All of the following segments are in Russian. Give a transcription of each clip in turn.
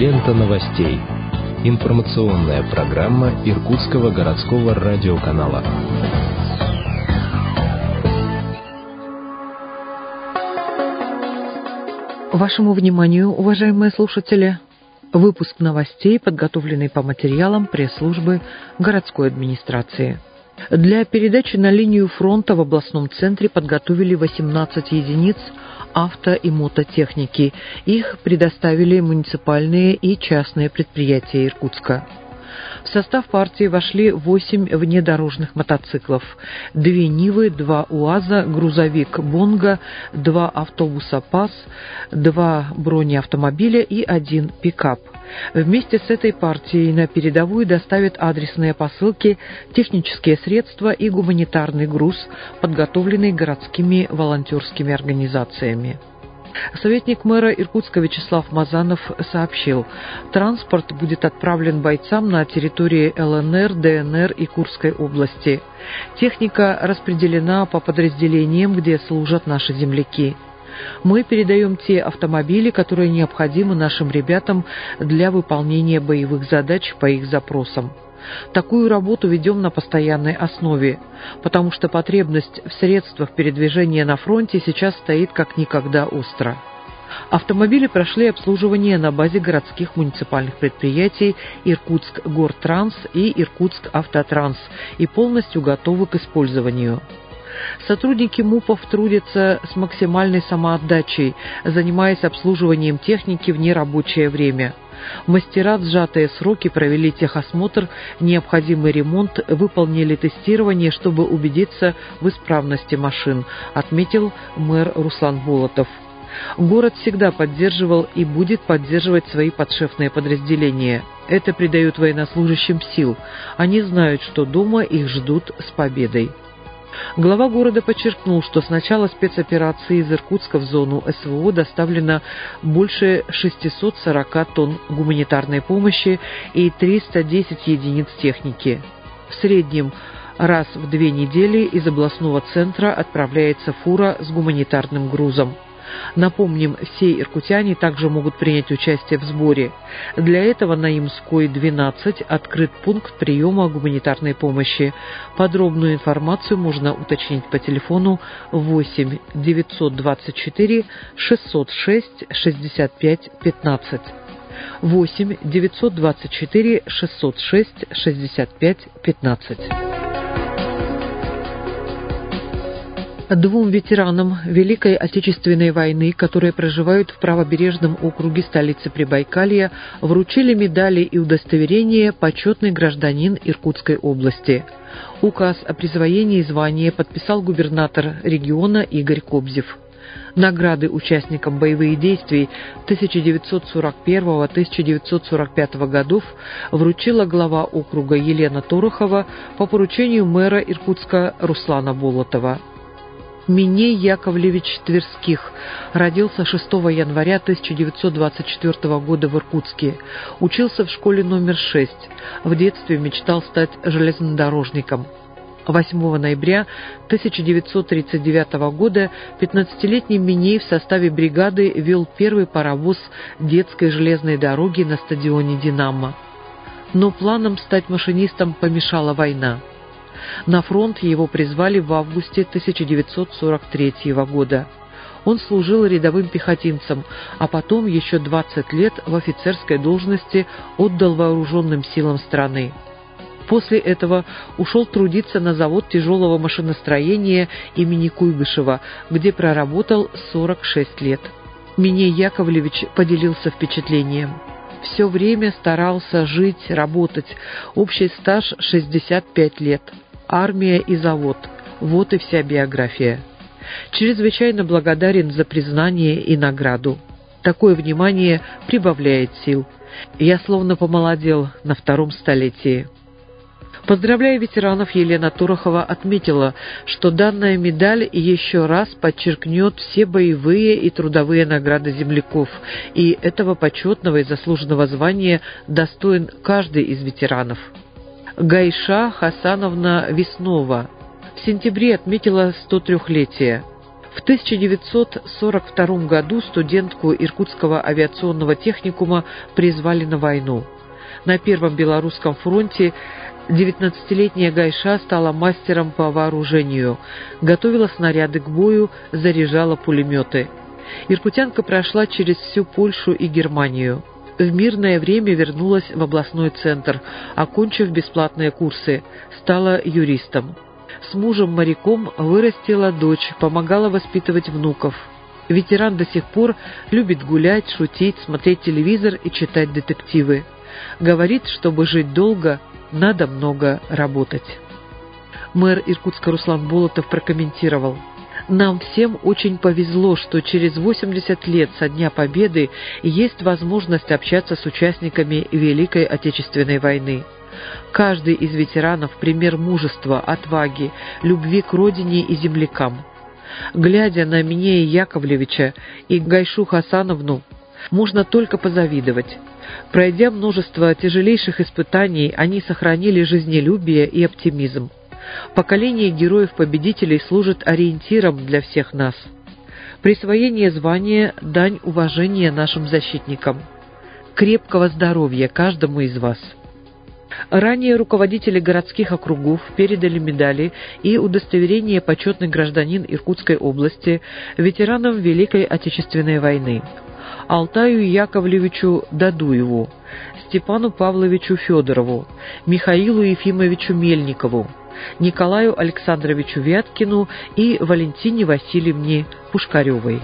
Лента новостей. Информационная программа Иркутского городского радиоканала. Вашему вниманию, уважаемые слушатели, выпуск новостей, подготовленный по материалам пресс-службы городской администрации. Для передачи на линию фронта в областном центре подготовили 18 единиц авто- и мототехники. Их предоставили муниципальные и частные предприятия Иркутска. В состав партии вошли 8 внедорожных мотоциклов, 2 Нивы, 2 УАЗа, грузовик Бонго, 2 автобуса ПАЗ, 2 бронеавтомобиля и 1 пикап. Вместе с этой партией на передовую доставят адресные посылки, технические средства и гуманитарный груз, подготовленный городскими волонтерскими организациями. Советник мэра Иркутска Вячеслав Мазанов сообщил, транспорт будет отправлен бойцам на территории ЛНР, ДНР и Курской области. Техника распределена по подразделениям, где служат наши земляки. Мы передаем те автомобили, которые необходимы нашим ребятам для выполнения боевых задач по их запросам. Такую работу ведем на постоянной основе, потому что потребность в средствах передвижения на фронте сейчас стоит как никогда остро. Автомобили прошли обслуживание на базе городских муниципальных предприятий Иркутскгортранс и Иркутскавтотранс и полностью готовы к использованию. Сотрудники МУПов трудятся с максимальной самоотдачей, занимаясь обслуживанием техники в нерабочее время. Мастера в сжатые сроки провели техосмотр, необходимый ремонт, выполнили тестирование, чтобы убедиться в исправности машин, отметил мэр Руслан Болотов. Город всегда поддерживал и будет поддерживать свои подшефные подразделения. Это придает военнослужащим сил. Они знают, что дома их ждут с победой. Глава города подчеркнул, что с начала спецоперации из Иркутска в зону СВО доставлено больше 640 тонн гуманитарной помощи и 310 единиц техники. В среднем раз в 2 недели из областного центра отправляется фура с гуманитарным грузом. Напомним, все иркутяне также могут принять участие в сборе. Для этого на Имской, 12 открыт пункт приема гуманитарной помощи. Подробную информацию можно уточнить по телефону 8 924 606 65 15. 8 924 606 65 15. 2 ветеранам Великой Отечественной войны, которые проживают в правобережном округе столицы Прибайкалья, вручили медали и удостоверения «Почетный гражданин Иркутской области». Указ о присвоении звания подписал губернатор региона Игорь Кобзев. Награды участникам боевых действий 1941-1945 годов вручила глава округа Елена Торохова по поручению мэра Иркутска Руслана Болотова. Миней Яковлевич Тверских родился 6 января 1924 года в Иркутске. Учился в школе номер 6. В детстве мечтал стать железнодорожником. 8 ноября 1939 года 15-летний Миней в составе бригады вел первый паровоз детской железной дороги на стадионе «Динамо». Но планам стать машинистом помешала война. На фронт его призвали в августе 1943 года. Он служил рядовым пехотинцем, а потом еще 20 лет в офицерской должности отдал вооруженным силам страны. После этого ушел трудиться на завод тяжелого машиностроения имени Куйбышева, где проработал 46 лет. Миней Яковлевич поделился впечатлением. Все время старался жить, работать. Общий стаж 65 лет. Армия и завод. Вот и вся биография. Чрезвычайно благодарен за признание и награду. Такое внимание прибавляет сил. Я словно помолодел на 2-м столетии. Поздравляя ветеранов, Елена Торохова отметила, что данная медаль еще раз подчеркнет все боевые и трудовые награды земляков, и этого почетного и заслуженного звания достоин каждый из ветеранов. Гайша Хасановна Веснова в сентябре отметила 103-летие. В 1942 году студентку Иркутского авиационного техникума призвали на войну. На Первом Белорусском фронте 19-летняя Гайша стала мастером по вооружению, готовила снаряды к бою, заряжала пулеметы. Иркутянка прошла через всю Польшу и Германию. В мирное время вернулась в областной центр, окончив бесплатные курсы, стала юристом. С мужем-моряком вырастила дочь, помогала воспитывать внуков. Ветеран до сих пор любит гулять, шутить, смотреть телевизор и читать детективы. Говорит, чтобы жить долго, надо много работать. Мэр Иркутска Руслан Болотов прокомментировал: «Нам всем очень повезло, что через 80 лет со Дня Победы есть возможность общаться с участниками Великой Отечественной войны. Каждый из ветеранов – пример мужества, отваги, любви к родине и землякам. Глядя на Минея Яковлевича и Гайшу Хасановну, можно только позавидовать. Пройдя множество тяжелейших испытаний, они сохранили жизнелюбие и оптимизм. Поколение героев-победителей служит ориентиром для всех нас. Присвоение звания – дань уважения нашим защитникам. Крепкого здоровья каждому из вас». Ранее руководители городских округов передали медали и удостоверение «Почетный гражданин Иркутской области» ветеранам Великой Отечественной войны: Алтаю Яковлевичу Дадуеву, Степану Павловичу Федорову, Михаилу Ефимовичу Мельникову, Николаю Александровичу Вяткину и Валентине Васильевне Пушкаревой.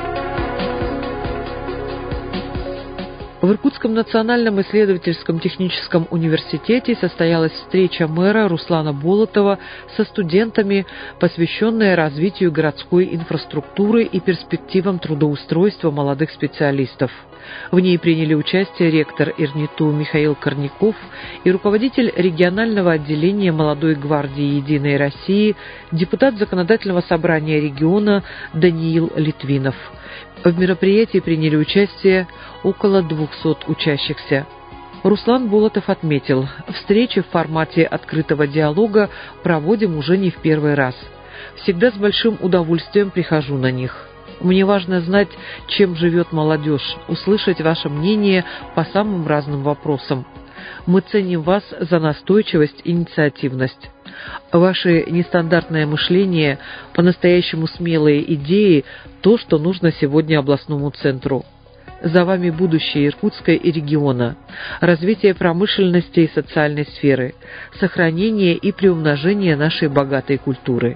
В Иркутском национальном исследовательском техническом университете состоялась встреча мэра Руслана Болотова со студентами, посвященная развитию городской инфраструктуры и перспективам трудоустройства молодых специалистов. В ней приняли участие ректор ИРНИТУ Михаил Корняков и руководитель регионального отделения Молодой гвардии Единой России, депутат Законодательного собрания региона Даниил Литвинов. В мероприятии приняли участие около 200 учащихся. Руслан Болотов отметил: встречи в формате открытого диалога проводим уже не в первый раз. Всегда с большим удовольствием прихожу на них. Мне важно знать, чем живет молодежь, услышать ваше мнение по самым разным вопросам. Мы ценим вас за настойчивость и инициативность. Ваше нестандартное мышление, по-настоящему смелые идеи – то, что нужно сегодня областному центру. За вами будущее Иркутска и региона, развитие промышленности и социальной сферы, сохранение и приумножение нашей богатой культуры».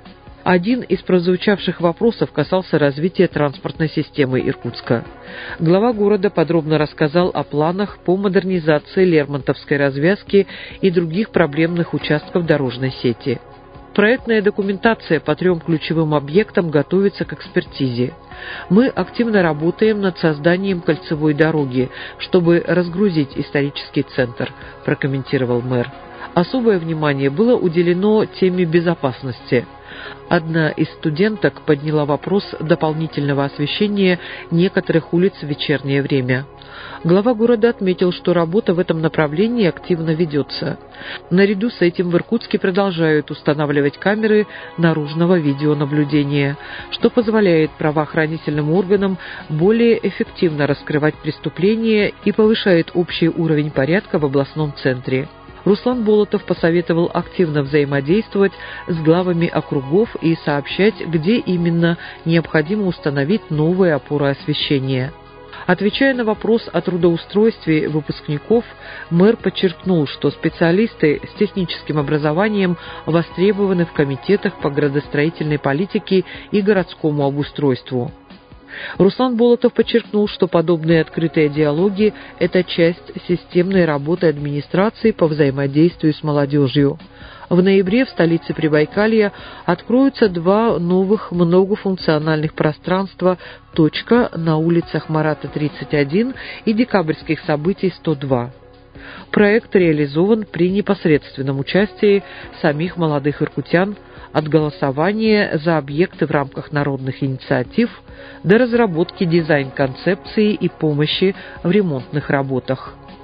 Один из прозвучавших вопросов касался развития транспортной системы Иркутска. Глава города подробно рассказал о планах по модернизации Лермонтовской развязки и других проблемных участков дорожной сети. Проектная документация по 3 ключевым объектам готовится к экспертизе. Мы активно работаем над созданием кольцевой дороги, чтобы разгрузить исторический центр, прокомментировал мэр. Особое внимание было уделено теме безопасности. Одна из студенток подняла вопрос дополнительного освещения некоторых улиц в вечернее время. Глава города отметил, что работа в этом направлении активно ведется. Наряду с этим в Иркутске продолжают устанавливать камеры наружного видеонаблюдения, что позволяет правоохранительным органам более эффективно раскрывать преступления и повышает общий уровень порядка в областном центре. Руслан Болотов посоветовал активно взаимодействовать с главами округов и сообщать, где именно необходимо установить новые опоры освещения. Отвечая на вопрос о трудоустройстве выпускников, мэр подчеркнул, что специалисты с техническим образованием востребованы в комитетах по градостроительной политике и городскому обустройству. Руслан Болотов подчеркнул, что подобные открытые диалоги – это часть системной работы администрации по взаимодействию с молодежью. В ноябре в столице Прибайкалья откроются 2 новых многофункциональных пространства «Точка» на улицах Марата 31 и Декабрьских событий 102. Проект реализован при непосредственном участии самих молодых иркутян, от голосования за объекты в рамках народных инициатив до разработки дизайн-концепции и помощи в ремонтных работах.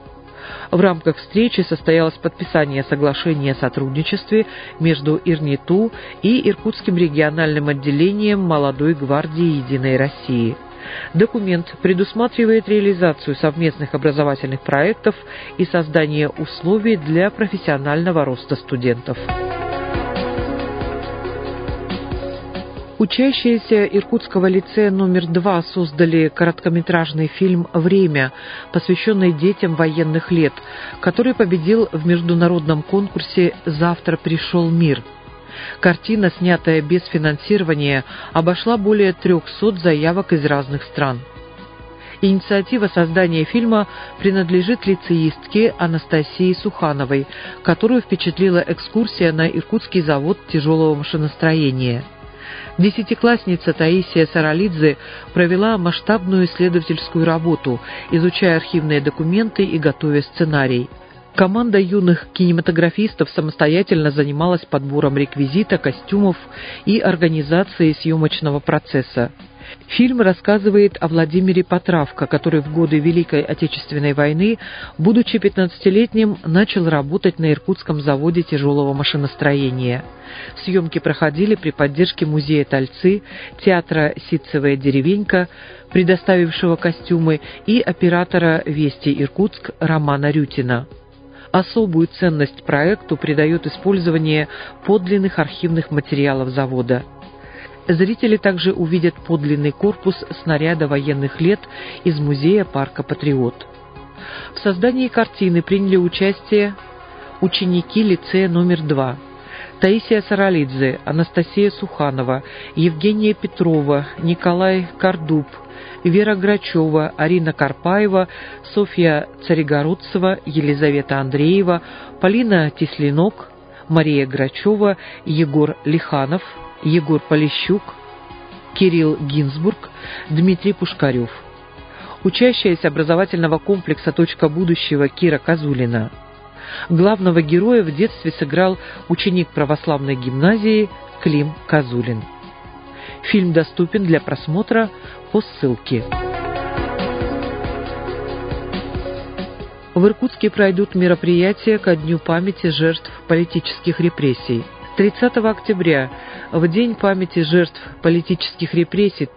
В рамках встречи состоялось подписание соглашения о сотрудничестве между ИРНИТУ и Иркутским региональным отделением Молодой гвардии Единой России. Документ предусматривает реализацию совместных образовательных проектов и создание условий для профессионального роста студентов. Учащиеся Иркутского лицея номер 2 создали короткометражный фильм «Время», посвященный детям военных лет, который победил в международном конкурсе «Завтра пришел мир». Картина, снятая без финансирования, обошла более 300 заявок из разных стран. Инициатива создания фильма принадлежит лицеистке Анастасии Сухановой, которую впечатлила экскурсия на Иркутский завод тяжелого машиностроения. Десятиклассница Таисия Саралидзе провела масштабную исследовательскую работу, изучая архивные документы и готовя сценарий. Команда юных кинематографистов самостоятельно занималась подбором реквизита, костюмов и организацией съемочного процесса. Фильм рассказывает о Владимире Потравко, который в годы Великой Отечественной войны, будучи 15-летним, начал работать на Иркутском заводе тяжелого машиностроения. Съемки проходили при поддержке музея Тальцы, театра «Ситцевая деревенька», предоставившего костюмы, и оператора «Вести Иркутск» Романа Рютина. Особую ценность проекту придает использование подлинных архивных материалов завода. Зрители также увидят подлинный корпус снаряда военных лет из музея парка «Патриот». В создании картины приняли участие ученики лицея номер 2: Таисия Саралидзе, Анастасия Суханова, Евгения Петрова, Николай Кардуб, Вера Грачева, Арина Карпаева, Софья Царегородцева, Елизавета Андреева, Полина Тислинок, Мария Грачева, Егор Лиханов, Егор Полищук, Кирилл Гинзбург, Дмитрий Пушкарев. Учащаяся образовательного комплекса «Точка будущего» Кира Козулина. Главного героя в детстве сыграл ученик православной гимназии Клим Козулин. Фильм доступен для просмотра по ссылке. В Иркутске пройдут мероприятия ко Дню памяти жертв политических репрессий. 30 октября, в День памяти жертв политических репрессий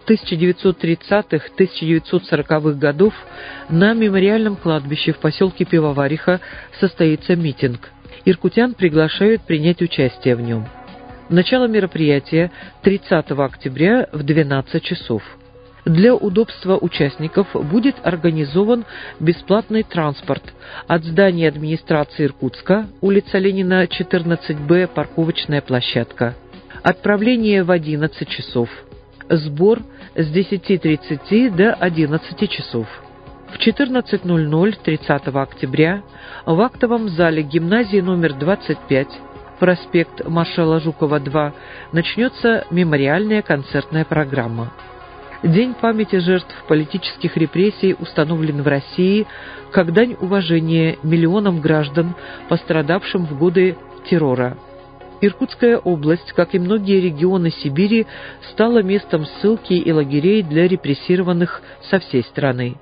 1930-1940-х годов, на мемориальном кладбище в поселке Пивовариха состоится митинг. Иркутян приглашают принять участие в нем. Начало мероприятия 30 октября в 12 часов. Для удобства участников будет организован бесплатный транспорт от здания администрации Иркутска, улица Ленина, 14Б, парковочная площадка. Отправление в 11 часов. Сбор с 10:30 до 11 часов. В 14:00 30 октября в актовом зале гимназии номер 25, проспект маршала Жукова, 2, начнется мемориальная концертная программа. День памяти жертв политических репрессий установлен в России как дань уважения миллионам граждан, пострадавшим в годы террора. Иркутская область, как и многие регионы Сибири, стала местом ссылки и лагерей для репрессированных со всей страны.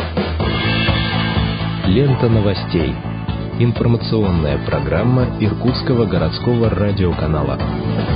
Лента новостей. Информационная программа Иркутского городского радиоканала.